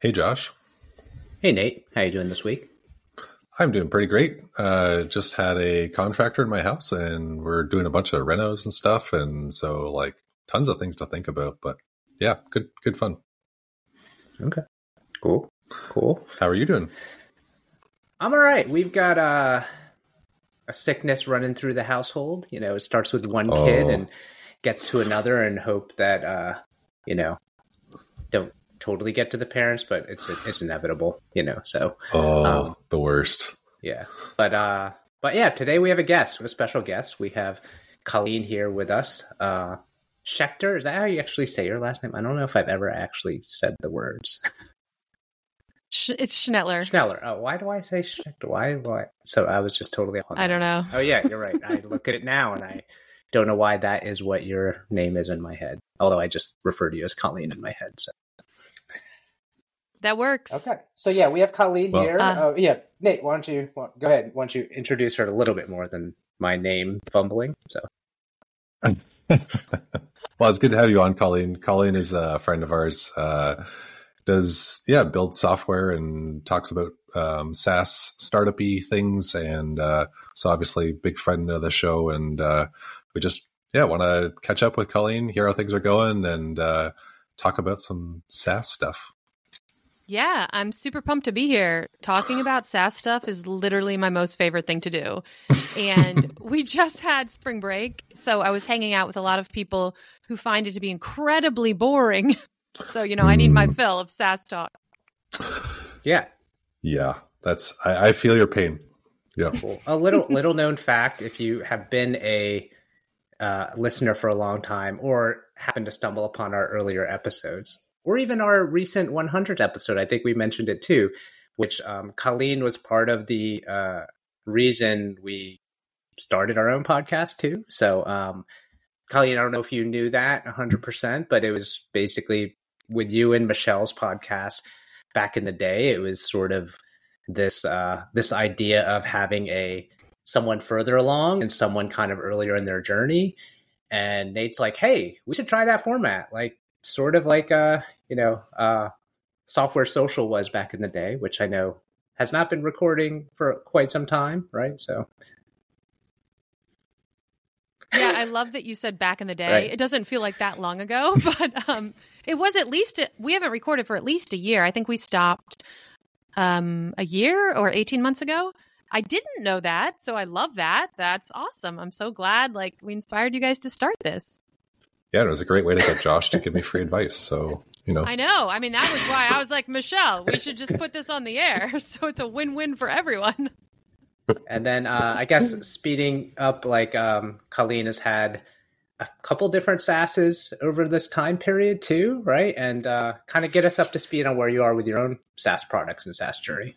Hey, Josh. Hey, Nate. How you doing this week? I'm doing pretty great. Just had a contractor in my house, and we're doing a bunch of renos and stuff, and so like tons of things to think about. But yeah, good fun. Okay, cool. How are you doing? I'm all right. We've got a sickness running through the household. You know, it starts with one kid and gets to another, and hope that don't totally get to the parents, but it's inevitable. So the worst. Yeah, but yeah, today we have a special guest. We have Colleen here with us. Schechter, is that how you actually say your last name? I don't know if I've ever actually said the words. It's Schnettler. Schnettler. Oh, why do I say Schechter? Why? So I was just totally on that. I don't know. Oh, yeah, you're right. I look at it now, and I don't know why that is what your name is in my head. Although I just refer to you as Colleen in my head. So. That works. Okay. So, yeah, we have Colleen here. Nate, why don't you go ahead? Why don't you introduce her a little bit more than my name fumbling? So. Well, it's good to have you on, Colleen. Colleen is a friend of ours. Does build software and talks about SaaS startup-y things, and so obviously big friend of the show. And we just want to catch up with Colleen, hear how things are going, and talk about some SaaS stuff. Yeah, I'm super pumped to be here. Talking about SaaS stuff is literally my most favorite thing to do. And we just had spring break, so I was hanging out with a lot of people who find it to be incredibly boring. So, I need my fill of SaaS talk. Yeah. Yeah, I feel your pain. Yeah. Cool. A little known fact, if you have been a listener for a long time or happen to stumble upon our earlier episodes, or even our recent 100th episode, I think we mentioned it too, which Colleen was part of the reason we started our own podcast too. So, Colleen, I don't know if you knew that 100%, but it was basically with you and Michelle's podcast back in the day. It was sort of this idea of having someone further along and someone kind of earlier in their journey. And Nate's like, hey, we should try that format. Like, sort of like, Software Social was back in the day, which I know has not been recording for quite some time, right? So. Yeah, I love that you said back in the day. Right. It doesn't feel like that long ago, but it was at least, we haven't recorded for at least a year. I think we stopped a year or 18 months ago. I didn't know that, so I love that. That's awesome. I'm so glad we inspired you guys to start this. Yeah, it was a great way to get Josh to give me free advice. So, I know. I mean, that was why I was like, Michelle, we should just put this on the air. So it's a win-win for everyone. And then I guess speeding up, Colleen has had a couple different SaaSes over this time period too, right? And kind of get us up to speed on where you are with your own SaaS products and SaaS journey.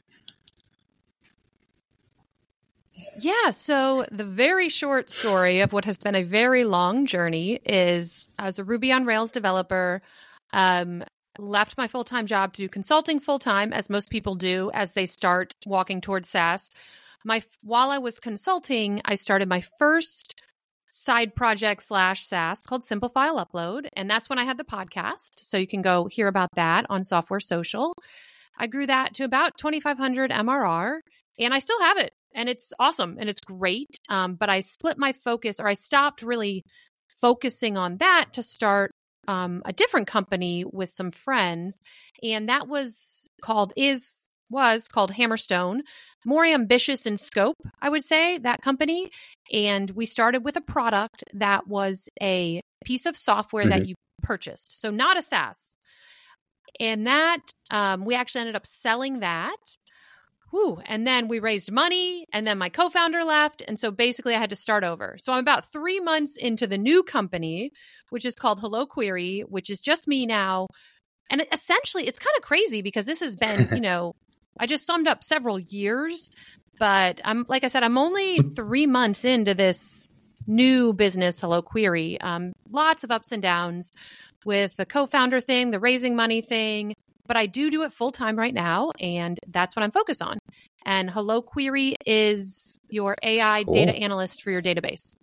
Yeah, so the very short story of what has been a very long journey is I was a Ruby on Rails developer, left my full-time job to do consulting full-time, as most people do as they start walking towards SaaS. While I was consulting, I started my first side project / SaaS called Simple File Upload, and that's when I had the podcast, so you can go hear about that on Software Social. I grew that to about 2,500 MRR, and I still have it. And it's awesome and it's great. But I split my focus, or I stopped really focusing on that to start a different company with some friends. And that was called Hammerstone. More ambitious in scope, I would say, that company. And we started with a product that was a piece of software that you purchased. So not a SaaS. And that we actually ended up selling that. And then we raised money, and then my co-founder left. And so basically I had to start over. So I'm about 3 months into the new company, which is called Hello Query, which is just me now. And essentially it's kind of crazy because this has been, I just summed up several years, but like I said, I'm only 3 months into this new business, Hello Query. Lots of ups and downs with the co-founder thing, the raising money thing. But I do it full time right now, and that's what I'm focused on. And Hello Query is your AI data analyst for your database.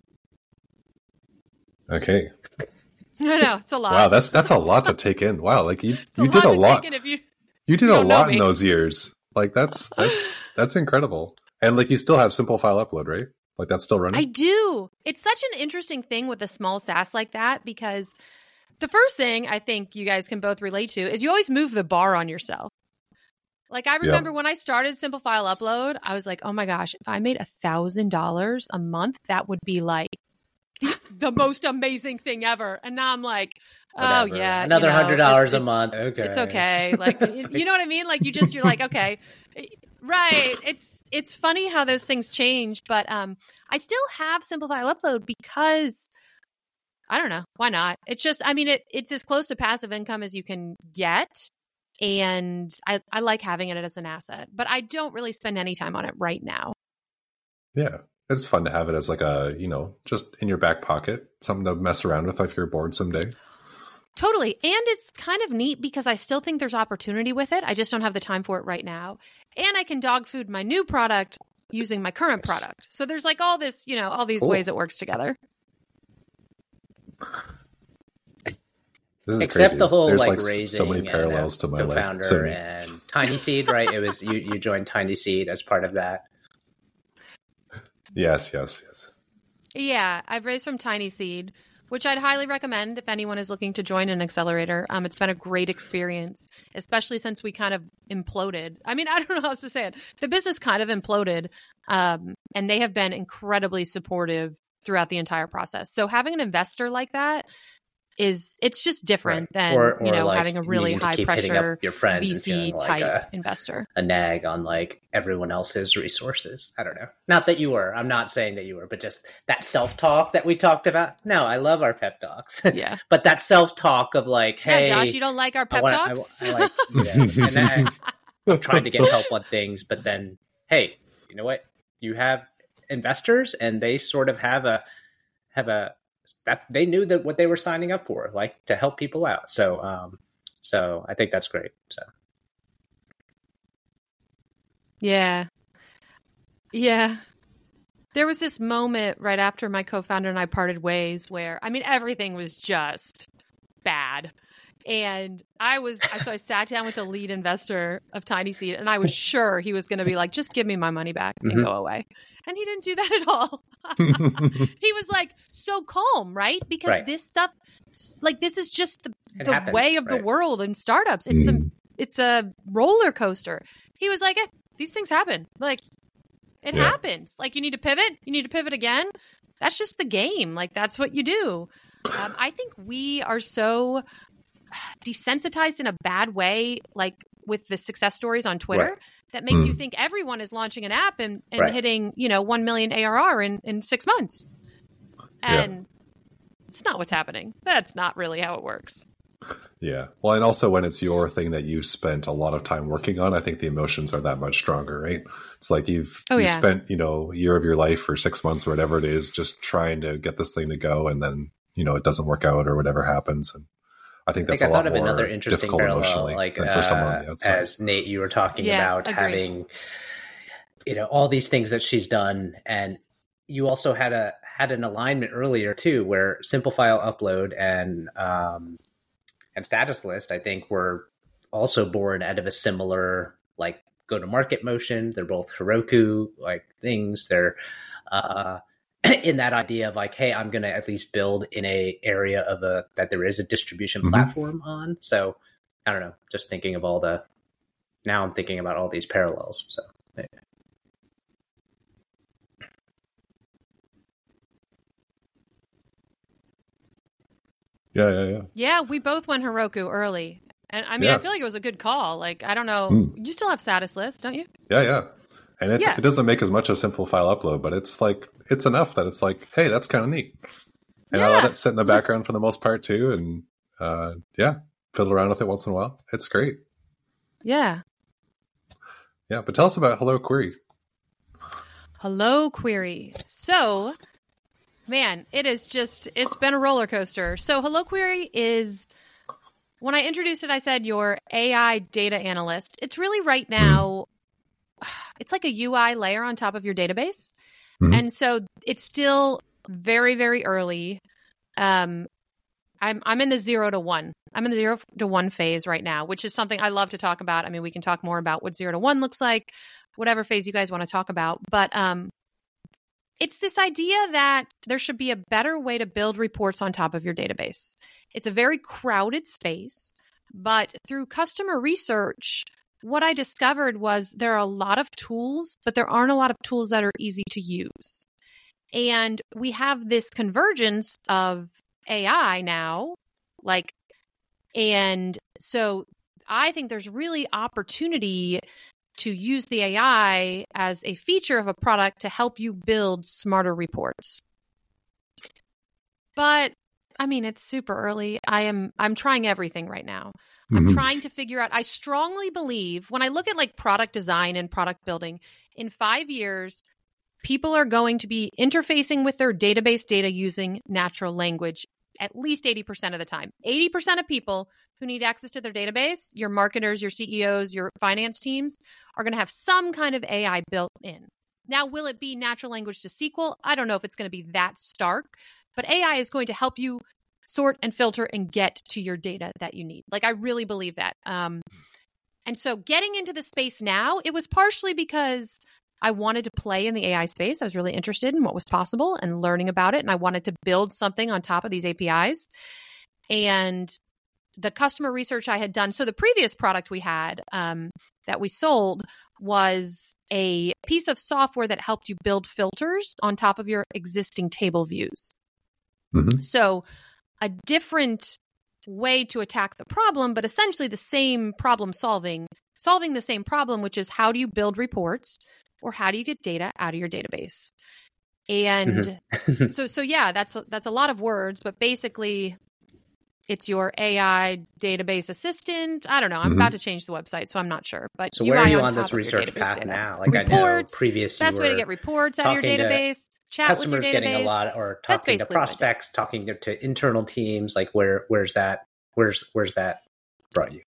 Okay. I know, it's a lot. Wow, that's a lot to take in. Wow, you did a lot. You did You a don't know lot in me. those years. Like that's incredible. And like you still have simple file upload, right? Like that's still running? I do. It's such an interesting thing with a small SaaS like that because the first thing I think you guys can both relate to is you always move the bar on yourself. Like I remember when I started Simple File Upload, I was like, oh my gosh, if I made $1,000 a month, that would be like the most amazing thing ever. And now I'm like, oh Whatever. yeah, Another $100 a month. Okay. It's okay. Like, you know what I mean? Like you're like, okay, right. It's funny how those things change, but I still have Simple File Upload because I don't know, why not? It's just, I mean, it's as close to passive income as you can get. And I like having it as an asset, but I don't really spend any time on it right now. Yeah. It's fun to have it as like a, just in your back pocket, something to mess around with if you're bored someday. Totally. And it's kind of neat because I still think there's opportunity with it. I just don't have the time for it right now. And I can dog food my new product using my current product. So there's like all this, all these ways it works together. This is Except crazy. the whole There's like raising so many parallels to my life. Co-founder and Tiny Seed, right? It was you joined Tiny Seed as part of that. Yes. Yeah, I've raised from Tiny Seed, which I'd highly recommend if anyone is looking to join an accelerator. It's been a great experience, especially since we kind of imploded. I mean, I don't know how else to say it. The business kind of imploded, and they have been incredibly supportive throughout the entire process. So having an investor like that it's just different than or like having a really high pressure your friends VC and type investor. A nag on like everyone else's resources. I don't know. Not that you were. I'm not saying that you were, but just that self-talk that we talked about. No, I love our pep talks. Yeah. But that self-talk of like, hey, Josh, you don't like our pep talks? I like and then I'm trying to get help on things, but then hey, you know what? You have investors and they sort of have a that they knew that what they were signing up for, like to help people out. So, so I think that's great. So, yeah. There was this moment right after my co-founder and I parted ways where, I mean, everything was just bad. And so I sat down with the lead investor of Tiny Seed and I was sure he was going to be like, just give me my money back and go away. And he didn't do that at all. He was like so calm, right? Because this stuff, like this is just the way of the world in startups. It's a roller coaster. He was like, these things happen. Like it happens. Like you need to pivot. You need to pivot again. That's just the game. Like that's what you do. I think we are so desensitized in a bad way, like with the success stories on Twitter, that makes you think everyone is launching an app and hitting, 1 million ARR in 6 months. And it's not what's happening. That's not really how it works. Yeah. Well, and also when it's your thing that you spent a lot of time working on, I think the emotions are that much stronger, right? It's like you've spent, a year of your life or 6 months or whatever it is, just trying to get this thing to go. And then, it doesn't work out or whatever happens. And I think that's a lot more another interesting difficult parallel, emotionally like than for someone on the outside. As Nate, you were talking about having, all these things that she's done, and you also had an alignment earlier too, where Simple File Upload and Status List, I think, were also born out of a similar like go-to-market motion. They're both Heroku like things. They're in that idea of like, hey, I'm going to at least build in a area of that there is a distribution platform on. So I don't know, just thinking of now I'm thinking about all these parallels. So Yeah. Yeah, we both went Heroku early. And I mean, I feel like it was a good call. Like, I don't know. You still have Status List, don't you? Yeah. And it doesn't make as much as Simple File Upload, but it's like, it's enough that it's like, hey, that's kind of neat. And I let it sit in the background for the most part too. And fiddle around with it once in a while. It's great. Yeah. Yeah. But tell us about Hello Query. Hello Query. So, man, it's been a roller coaster. So Hello Query is, when I introduced it, I said your AI data analyst. It's really right now, it's like a UI layer on top of your database. And so it's still very, very early. I'm in the 0 to 1 I'm in the 0 to 1 phase right now, which is something I love to talk about. I mean, we can talk more about what 0 to 1 looks like, whatever phase you guys want to talk about. But it's this idea that there should be a better way to build reports on top of your database. It's a very crowded space, but through customer research, what I discovered was there are a lot of tools, but there aren't a lot of tools that are easy to use. And we have this convergence of AI now, and so I think there's really opportunity to use the AI as a feature of a product to help you build smarter reports. But I mean, it's super early. I'm trying everything right now. I'm trying to figure out, I strongly believe when I look at like product design and product building, in 5 years, people are going to be interfacing with their database data using natural language at least 80% of the time. 80% of people who need access to their database, your marketers, your CEOs, your finance teams, are going to have some kind of AI built in. Now, will it be natural language to SQL? I don't know if it's going to be that stark, but AI is going to help you sort and filter and get to your data that you need. Like, I really believe that. And so getting into the space now, it was partially because I wanted to play in the AI space. I was really interested in what was possible and learning about it. And I wanted to build something on top of these APIs. And the customer research I had done. So the previous product we had that we sold was a piece of software that helped you build filters on top of your existing table views. So a different way to attack the problem, but essentially the same problem solving the same problem, which is how do you build reports or how do you get data out of your database? And so yeah, that's a lot of words, but basically it's your AI database assistant. I don't know. I'm about to change the website, so I'm not sure. But so where are you on this of research path data. now? Like Reports, I know previous best way to get reports out of your database. Chat with your customers database. Getting a lot, or talking to prospects, talking to internal teams. Like where's that brought you?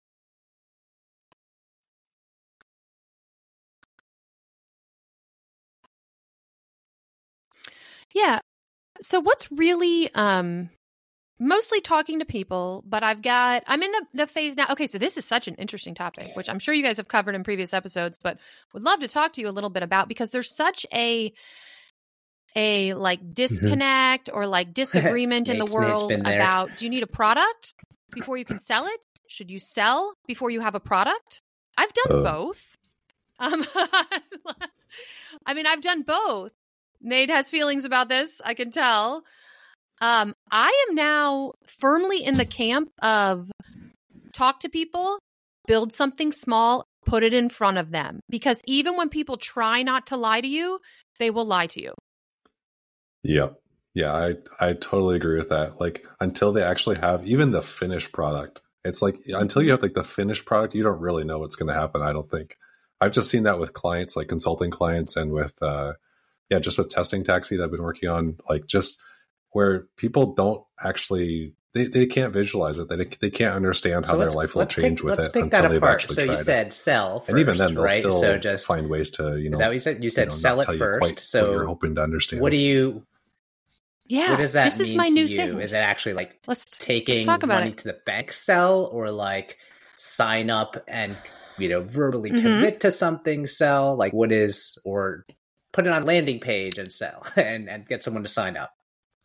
Yeah. So what's really mostly talking to people, but I'm in the phase now. Okay, so this is such an interesting topic, which I'm sure you guys have covered in previous episodes, but would love to talk to you a little bit about, because there's such a like disconnect or like disagreement in the world about, do you need a product before you can sell it? Should you sell before you have a product? I've done both. I mean, I've done both. Nate has feelings about this, I can tell. I am now firmly in the camp of talk to people, build something small, put it in front of them. Because even when people try not to lie to you, they will lie to you. Yep. Yeah, I totally agree with that. Like, until they actually have even the finished product, it's like until you have like the finished product, you don't really know what's going to happen. I don't think. I've just seen that with clients, like consulting clients, and with just with Testing Taxi that I've been working on, like just where people don't actually they can't visualize it. They can't understand how their life will change with it until they've actually tried it. So you said sell first, and even then they'll right? still so just find ways to, is that what you said? You said sell it first. So you're hoping to understand. What do you? Yeah, what does that this mean is my to new you? thing. Is it actually like taking talk about money to the bank sell, or like sign up and verbally commit to something sell? Like what is, or put it on a landing page and sell and get someone to sign up?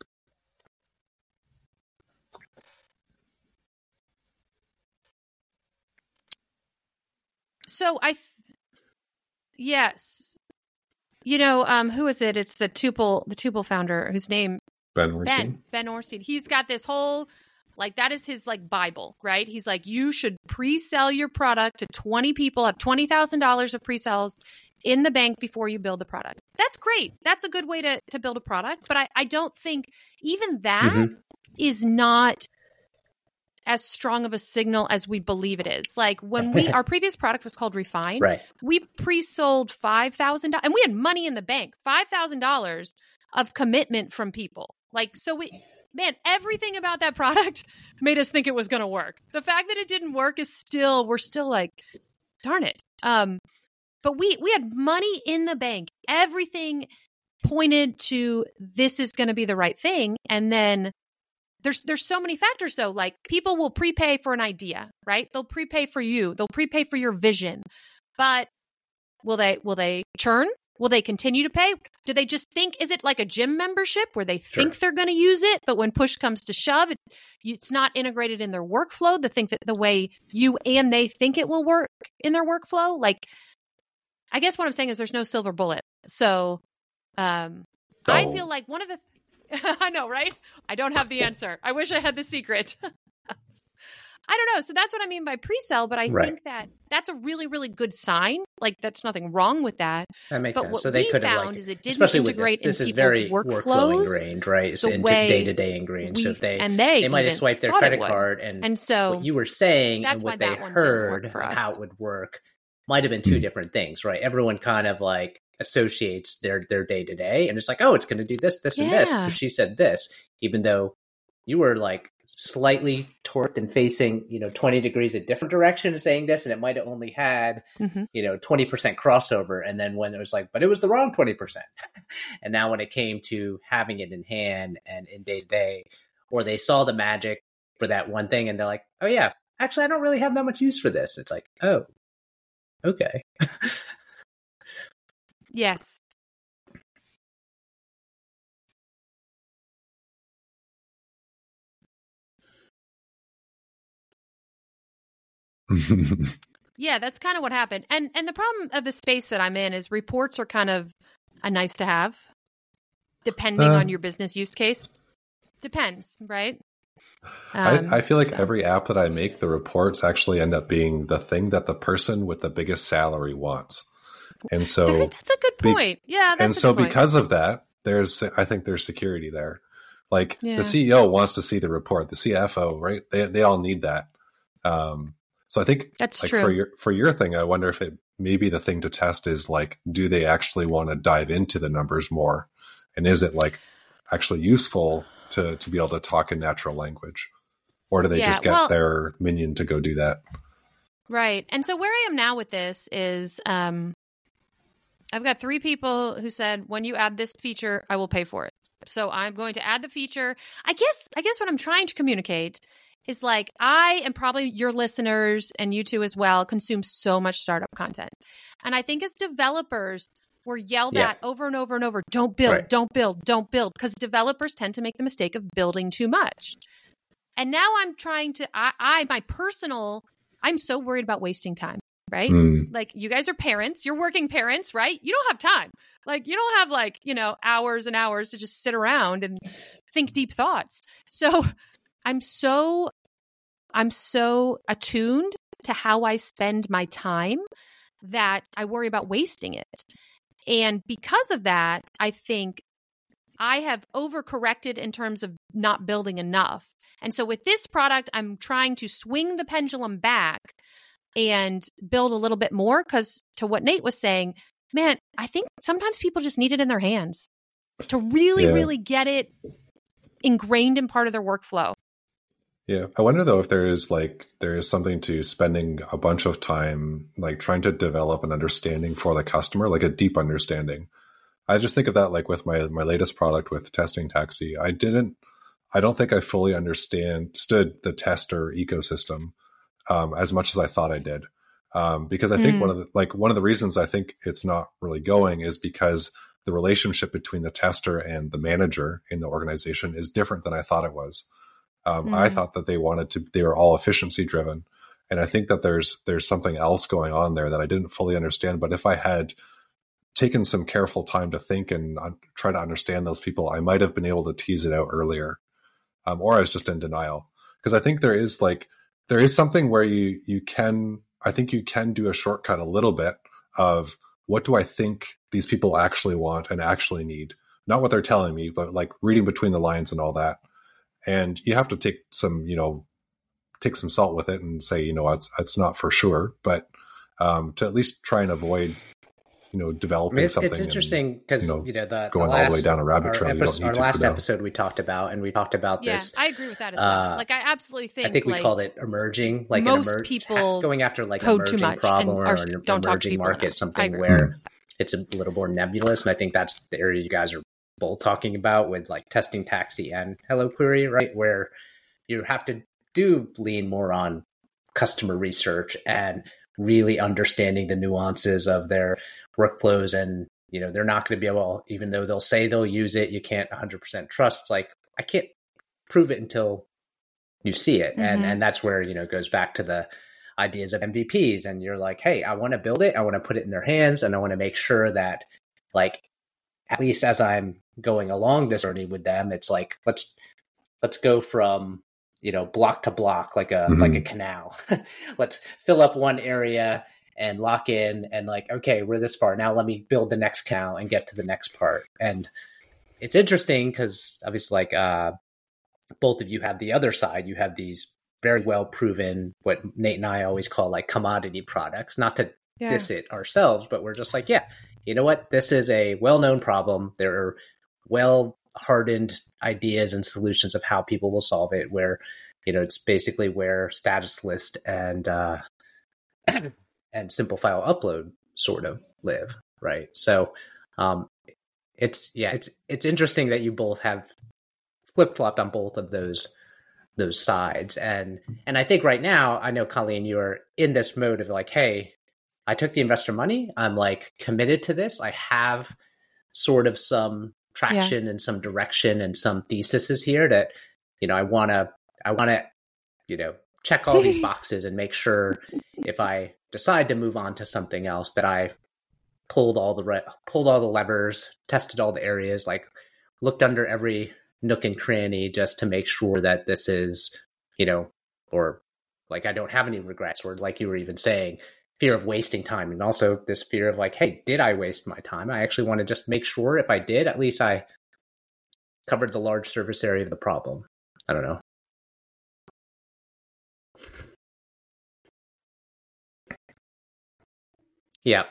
So yes, who is it? It's the Tuple founder, whose name Ben Ornstein. Ben Ornstein. He's got this whole, like, that is his like Bible, right? He's like, you should pre-sell your product to 20 people, have $20,000 of pre-sales in the bank before you build the product. That's great. That's a good way to build a product. But I don't think even that is not as strong of a signal as we believe it is. Like when our previous product was called Refine, right? We pre-sold $5,000 and we had money in the bank, $5,000 of commitment from people. Like, so everything about that product made us think it was going to work. The fact that it didn't work is we're still like, darn it. But we had money in the bank. Everything pointed to this is going to be the right thing. And then there's so many factors though. Like people will prepay for an idea, right? They'll prepay for you. They'll prepay for your vision. But will they churn? Will they continue to pay? Do they just think, is it like a gym membership where they think they're going to use it, but when push comes to shove, it's not integrated in their workflow? They think that the way you and they think it will work in their workflow? Like, I guess what I'm saying is there's no silver bullet. So I feel like one of the, I know, right? I don't have the answer. I wish I had the secret. I don't know. So that's what I mean by pre-sell, but I think that that's a really, really good sign. Like that's nothing wrong with that. That makes but sense. What so they could have found is it didn't especially integrate with this in is very people's workflow workflows ingrained, right? It's into day-to-day ingrained. So if they might have swiped their credit card and so what you were saying and what they heard how it would work might have been two different things, right? Everyone kind of like associates their day-to-day and it's like, oh, it's going to do this, this, and this because she said this, even though you were like slightly torqued and facing, 20 degrees a different direction and saying this, and it might have only had, 20% crossover. And then when it was like, but it was the wrong 20%. And now when it came to having it in hand and in day to day, or they saw the magic for that one thing and they're like, oh yeah, actually, I don't really have that much use for this. It's like, oh, okay. Yes. Yeah, that's kind of what happened. And the problem of the space that I'm in is reports are kind of a nice to have, depending on your business use case. Depends, right? I feel like every app that I make, the reports actually end up being the thing that the person with the biggest salary wants. And so that's a good point. Yeah, that's and so a good point. Because of that, I think there's security there. Like the CEO wants to see the report, the CFO, right? They all need that. So I think that's like true. For your thing, I wonder if it maybe the thing to test is like, do they actually want to dive into the numbers more? And is it like actually useful to be able to talk in natural language? Or do they just get their minion to go do that? Right. And so where I am now with this is I've got 3 people who said, when you add this feature, I will pay for it. So I'm going to add the feature. I guess what I'm trying to communicate is like, I and probably your listeners and you too as well consume so much startup content. And I think as developers, we're yelled at over and over and over, don't build, don't build, don't build, because developers tend to make the mistake of building too much. And now I'm trying to, I'm so worried about wasting time, right? Like you guys are parents, you're working parents, right? You don't have time. Like you don't have like, hours and hours to just sit around and think deep thoughts. So I'm so attuned to how I spend my time that I worry about wasting it. And because of that, I think I have overcorrected in terms of not building enough. And so with this product, I'm trying to swing the pendulum back and build a little bit more because to what Nate was saying, man, I think sometimes people just need it in their hands to really get it ingrained in part of their workflow. Yeah. I wonder though if there is something to spending a bunch of time like trying to develop an understanding for the customer, like a deep understanding. I just think of that like with my latest product with Testing Taxi. I don't think I fully understood the tester ecosystem as much as I thought I did. Because I think one of the reasons I think it's not really going is because the relationship between the tester and the manager in the organization is different than I thought it was. I thought that they were all efficiency driven. And I think that there's something else going on there that I didn't fully understand. But if I had taken some careful time to think and try to understand those people, I might have been able to tease it out earlier. Or I was just in denial. Because I think there is something where you can do a shortcut a little bit of what do I think these people actually want and actually need? Not what they're telling me, but like reading between the lines and all that. And you have to take some salt with it and say, it's not for sure, but to at least try and avoid, developing something. It's interesting because, going all the way down a rabbit trail. Our last episode we talked about this. I agree with that as well. Like I absolutely think. I think we called it emerging, like most people going after like an emerging problem or an emerging market, something where it's a little more nebulous. And I think that's the area you guys are both talking about with like testing Taxi and Hello Query, right? Where you have to lean more on customer research and really understanding the nuances of their workflows. And, they're not going to be able, even though they'll say they'll use it, you can't 100% trust. Like, I can't prove it until you see it. And that's where, it goes back to the ideas of MVPs. And you're like, hey, I want to build it. I want to put it in their hands. And I want to make sure that, like, at least as I'm going along this journey with them, it's like, let's go from, block to block, like a canal. Let's fill up one area and lock in and like, okay, we're this far. Now let me build the next canal and get to the next part. And it's interesting because obviously like both of you have the other side. You have these very well proven, what Nate and I always call like commodity products, not to diss it ourselves, but we're just like, yeah, you know what? This is a well-known problem. There are well-hardened ideas and solutions of how people will solve it, where, it's basically where status list and simple file upload sort of live, right? So it's interesting that you both have flip-flopped on both of those sides. And I think right now, I know, Colleen, you are in this mode of like, hey, I took the investor money. I'm like committed to this. I have sort of some traction and some direction and some theses here that, I want to, check all these boxes and make sure if I decide to move on to something else that I pulled all the levers, tested all the areas, like looked under every nook and cranny just to make sure that this is, or like I don't have any regrets, or like you were even saying, fear of wasting time. And also this fear of like, hey, did I waste my time? I actually want to just make sure if I did, at least I covered the large surface area of the problem. I don't know. Yeah.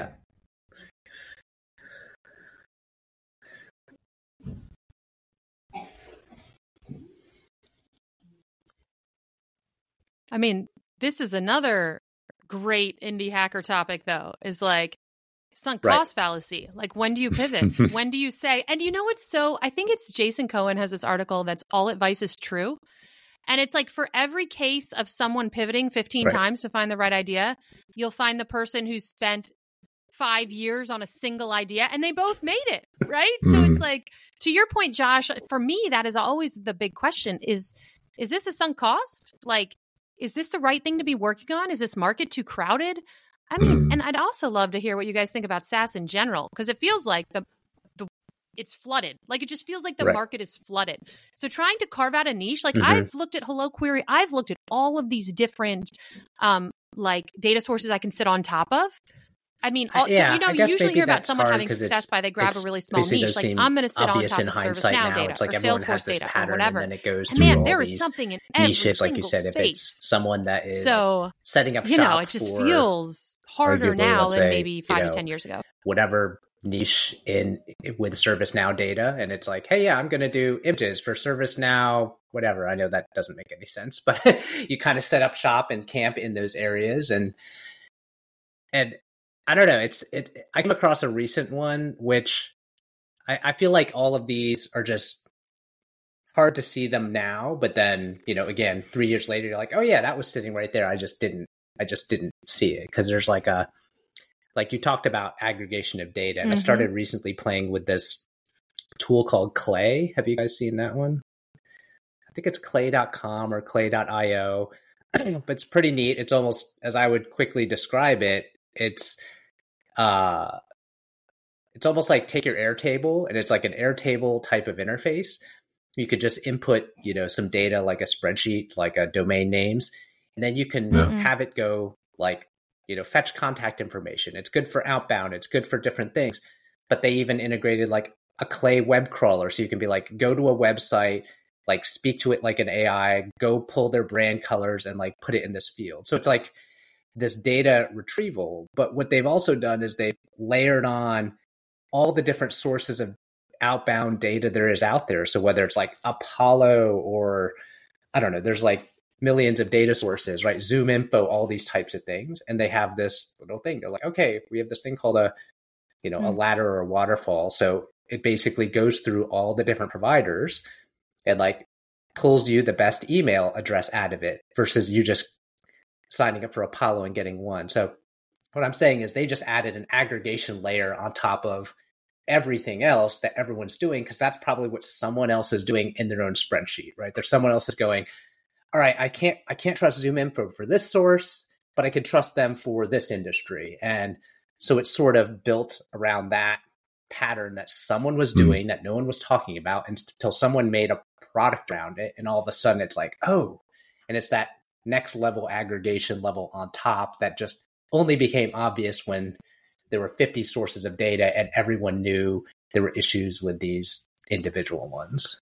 I mean, this is another great indie hacker topic, though, is like sunk cost fallacy. Like, when do you pivot? When do you say, and I think it's Jason Cohen has this article that's all advice is true. And it's like for every case of someone pivoting 15 times to find the right idea, you'll find the person who spent 5 years on a single idea and they both made it, right? So it's like, to your point, Josh, for me, that is always the big question is this a sunk cost? Like, is this the right thing to be working on? Is this market too crowded? I mean, and I'd also love to hear what you guys think about SaaS in general, because it feels like it's flooded. Like, it just feels like the market is flooded. So trying to carve out a niche, like I've looked at Hello Query, I've looked at all of these different like data sources I can sit on top of. I mean, you usually hear about someone having success by they grab a really small niche. Like, I'm going to sit on top of ServiceNow data, it's like or everyone Salesforce has this data, pattern, or whatever. and then it goes and through man, all there is these something in every niches, like you said, space. if it's someone that is so, setting up shop, it just feels harder now than maybe 5 to 10 years ago. Whatever niche with ServiceNow data, and it's like, hey, I'm going to do images for ServiceNow, whatever. I know that doesn't make any sense, but you kind of set up shop and camp in those areas, and I don't know. I came across a recent one, which I feel like all of these are just hard to see them now. But then, again, 3 years later, you're like, oh yeah, that was sitting right there. I just didn't see it, because there's like you talked about aggregation of data. And I started recently playing with this tool called Clay. Have you guys seen that one? I think it's clay.com or clay.io, but it's pretty neat. It's almost, as I would quickly describe it, it's almost like take your Airtable, and it's like an Airtable type of interface. You could just input, some data like a spreadsheet, like a domain names, and then you can have it go like, fetch contact information. It's good for outbound. It's good for different things. But they even integrated like a Clay web crawler. So you can be like, go to a website, like speak to it like an AI, go pull their brand colors and like put it in this field. So it's like this data retrieval. But what they've also done is they've layered on all the different sources of outbound data there is out there. So whether it's like Apollo or I don't know, there's like millions of data sources, right? Zoom info, all these types of things. And they have this little thing. They're like, okay, we have this thing called a ladder or a waterfall. So it basically goes through all the different providers and like pulls you the best email address out of it versus you just signing up for Apollo and getting one. So what I'm saying is they just added an aggregation layer on top of everything else that everyone's doing, because that's probably what someone else is doing in their own spreadsheet, right? There's someone else is going, all right, I can't trust ZoomInfo for this source, but I can trust them for this industry. And so it's sort of built around that pattern that someone was doing that no one was talking about until someone made a product around it. And all of a sudden it's like, oh, and it's that next level aggregation level on top that just only became obvious when there were 50 sources of data and everyone knew there were issues with these individual ones.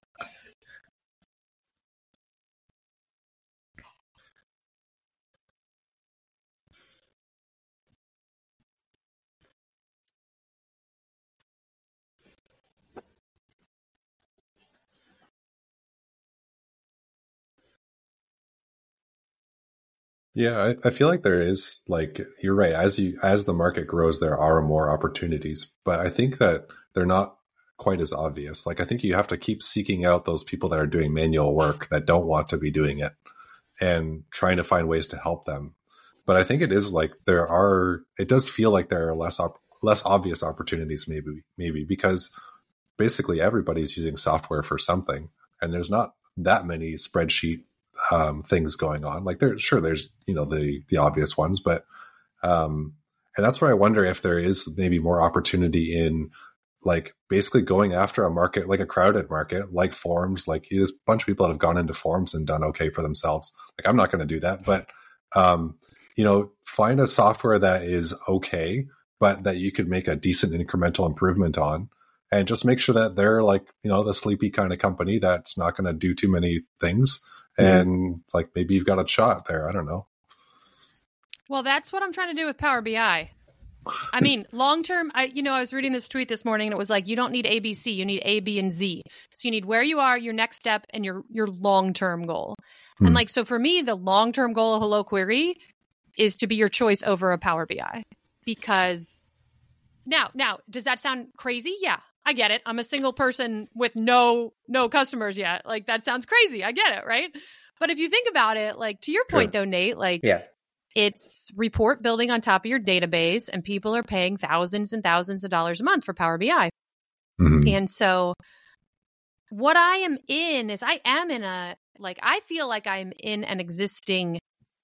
Yeah, I feel like there is, like, you're right. As the market grows, there are more opportunities, but I think that they're not quite as obvious. Like, I think you have to keep seeking out those people that are doing manual work that don't want to be doing it and trying to find ways to help them. But I think it is like it does feel like there are less obvious opportunities maybe because basically everybody's using software for something, and there's not that many spreadsheet things going on. Like there's the obvious ones, but and that's where I wonder if there is maybe more opportunity in like basically going after a market, like a crowded market, like forums. Like there's a bunch of people that have gone into forums and done okay for themselves. Like I'm not going to do that, but find a software that is okay, but that you could make a decent incremental improvement on, and just make sure that they're like, the sleepy kind of company that's not going to do too many things. And like maybe you've got a shot there. I don't know. Well, that's what I'm trying to do with Power BI. I mean, long term, I was reading this tweet this morning and it was like, you don't need A, B, C, you need A, B, and Z. So you need where you are, your next step, and your long-term goal. And like, so for me, the long-term goal of Hello Query is to be your choice over a Power BI. Because now, does that sound crazy? Yeah. I get it. I'm a single person with no customers yet. Like that sounds crazy. I get it, right? But if you think about it, like to your point though, Nate, like it's report building on top of your database and people are paying thousands and thousands of dollars a month for Power BI. And so what I am in is I feel like I'm in an existing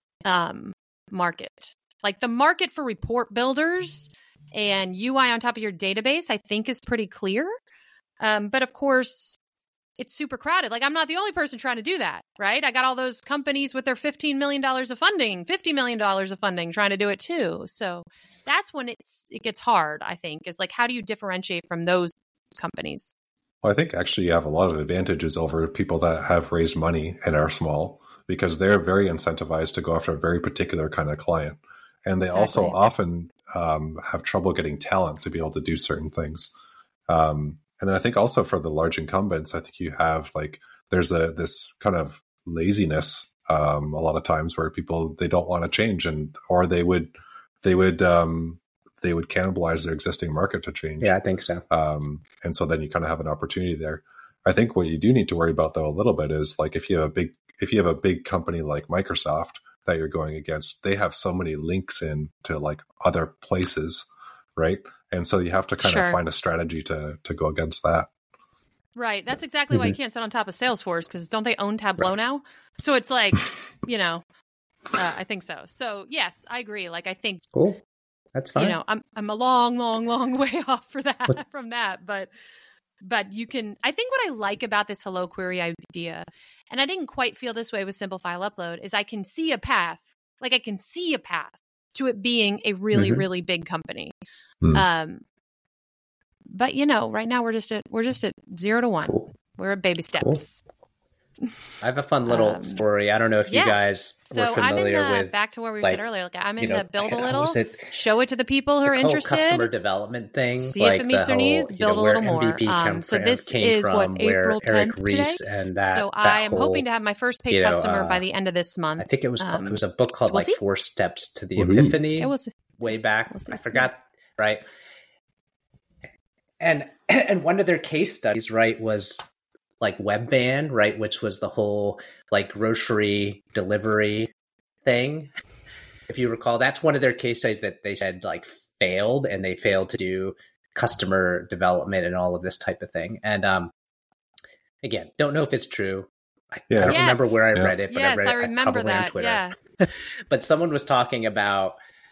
market. Like the market for report builders and UI on top of your database, I think is pretty clear. But of course, it's super crowded. Like I'm not the only person trying to do that, right? I got all those companies with their $15 million of funding, $50 million of funding trying to do it too. So that's when it gets hard, I think, is like, how do you differentiate from those companies? Well, I think actually you have a lot of advantages over people that have raised money and are small, because they're very incentivized to go after a very particular kind of client. And they also often have trouble getting talent to be able to do certain things. And then I think also for the large incumbents, I think you have like, there's this kind of laziness a lot of times where people, they don't want to change, or they would cannibalize their existing market to change. Yeah, I think so. And so then you kind of have an opportunity there. I think what you do need to worry about though a little bit is like if you have a big company like Microsoft that you're going against, they have so many links in to like other places, right? And so you have to kind of find a strategy to go against that. Right. That's exactly why you can't sit on top of Salesforce, because don't they own Tableau now? So it's like, I think so. So yes, I agree. Like I think cool. That's fine. I'm a long way off from that, but you can. I think what I like about this Hello Query idea, and I didn't quite feel this way with Simple File Upload, is I can see a path. Like I can see a path to it being a really, really big company. But right now we're just at 0 to 1. Cool. We're at baby steps. Cool. I have a fun little story. I don't know if you guys were familiar with. Back to where we said earlier. Like I'm in the build a little, show it to the people who are interested. Customer development thing. See if it meets their needs. Build a little more. So this is what April 10th today. And so I am hoping to have my first paid customer by the end of this month. I think it was a book called 4 Steps to the Epiphany. It was way back. I forgot. Right. And one of their case studies, right, was like Webvan, right, which was the whole like grocery delivery thing. If you recall, that's one of their case studies that they said like failed, and they failed to do customer development and all of this type of thing. And again, don't know if it's true. I don't remember where I read it, but I read it remember probably that on Twitter. Yeah. But someone was talking about,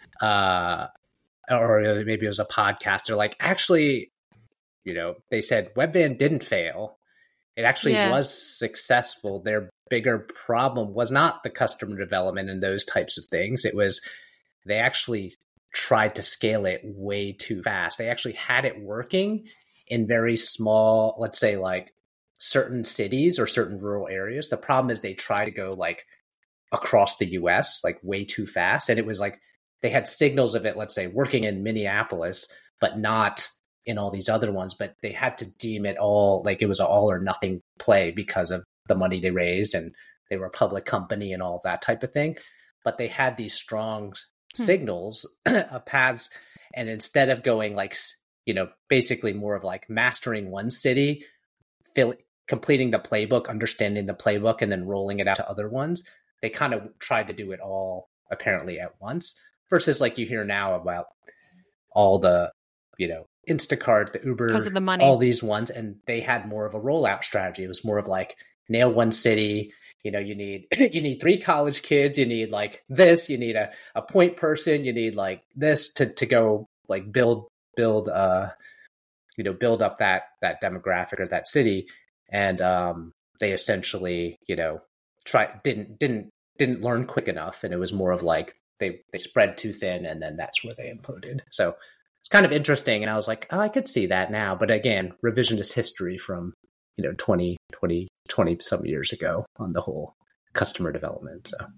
or maybe it was a podcast. They're like, actually, they said Webvan didn't fail. It actually was successful. Their bigger problem was not the customer development and those types of things. It was they actually tried to scale it way too fast. They actually had it working in very small, let's say like certain cities or certain rural areas. The problem is they try to go like across the US like way too fast. And it was like they had signals of it, let's say, working in Minneapolis, but not in all these other ones. But they had to deem it all like it was an all or nothing play because of the money they raised, and they were a public company and all that type of thing. But they had these strong signals of paths. And instead of going like, basically more of like mastering one city, completing the playbook, understanding the playbook, and then rolling it out to other ones, they kind of tried to do it all apparently at once, versus like you hear now about all the, Instacart, the Uber, because of the money, all these ones. And they had more of a rollout strategy. It was more of like nail one city. You need 3 college kids. You need like this. You need a point person. You need like this to go like build up that demographic or that city. And they essentially didn't learn quick enough, and it was more of like they spread too thin, and then that's where they imploded. So it's kind of interesting, and I was like, oh, I could see that now. But again, revisionist history from 20 some years ago on the whole customer development. So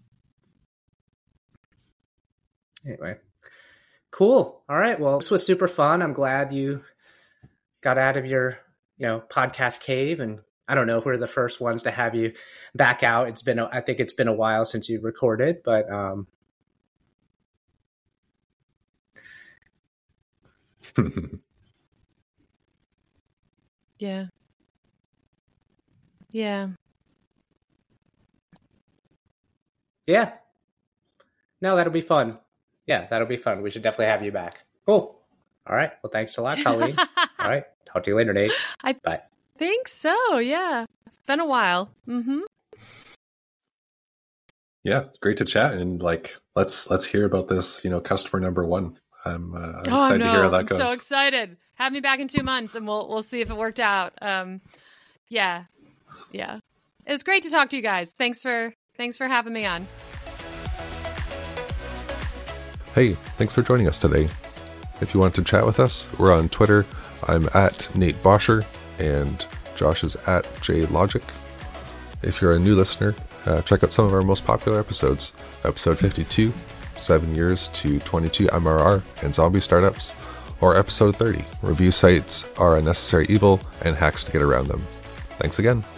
anyway, cool. All right, well, this was super fun. I'm glad you got out of your podcast cave, and I don't know if we're the first ones to have you back out. I think it's been a while since you recorded, but yeah. No, that'll be fun. Yeah, that'll be fun. We should definitely have you back. Cool. All right. Well, thanks a lot, Colleen. All right. Talk to you later, Nate. Bye. Think so. Yeah. It's been a while. Mm-hmm. Yeah. Great to chat. And like, let's hear about this, customer number 1. I'm excited to hear how that goes. I'm so excited. Have me back in 2 months and we'll see if it worked out. Yeah. It was great to talk to you guys. Thanks for having me on. Hey, thanks for joining us today. If you want to chat with us, we're on Twitter. I'm at Nate Bosher and Josh is at JLogic. If you're a new listener, check out some of our most popular episodes. Episode 52, 7 years to 22 MRR and zombie startups, or episode 30, review sites are a necessary evil and hacks to get around them. Thanks again.